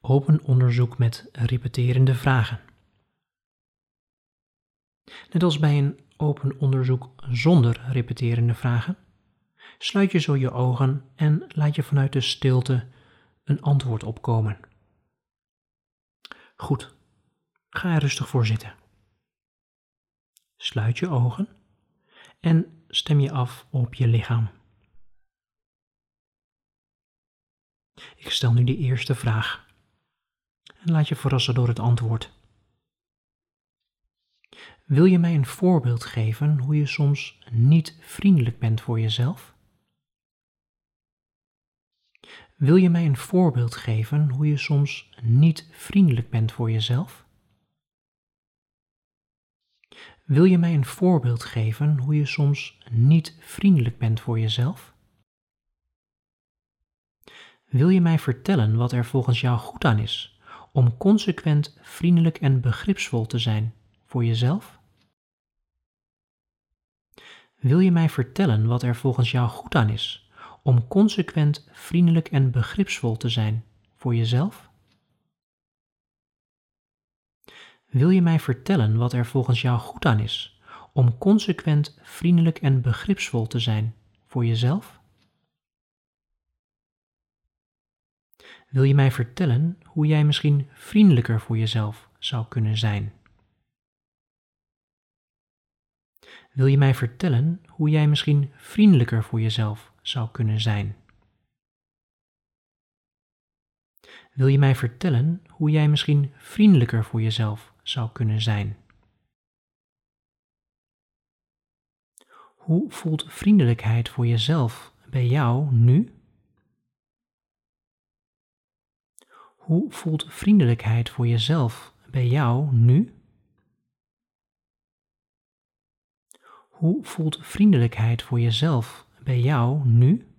Open onderzoek met repeterende vragen. Net als bij een open onderzoek zonder repeterende vragen, sluit je zo je ogen en laat je vanuit de stilte een antwoord opkomen. Goed, ga er rustig voor zitten. Sluit je ogen en stem je af op je lichaam. Ik stel nu de eerste vraag en laat je verrassen door het antwoord. Wil je mij een voorbeeld geven hoe je soms niet vriendelijk bent voor jezelf? Wil je mij een voorbeeld geven hoe je soms niet vriendelijk bent voor jezelf? Wil je mij een voorbeeld geven hoe je soms niet vriendelijk bent voor jezelf? Wil je mij vertellen wat er volgens jou goed aan is om consequent vriendelijk en begripsvol te zijn voor jezelf? Wil je mij vertellen wat er volgens jou goed aan is om consequent vriendelijk en begripsvol te zijn voor jezelf? Wil je mij vertellen wat er volgens jou goed aan is om consequent vriendelijk en begripsvol te zijn voor jezelf? Wil je mij vertellen hoe jij misschien vriendelijker voor jezelf zou kunnen zijn? Wil je mij vertellen hoe jij misschien vriendelijker voor jezelf zou kunnen zijn? Wil je mij vertellen hoe jij misschien vriendelijker voor jezelf zou kunnen zijn? Hoe voelt vriendelijkheid voor jezelf bij jou nu? Hoe voelt vriendelijkheid voor jezelf bij jou nu? Hoe voelt vriendelijkheid voor jezelf bij jou nu?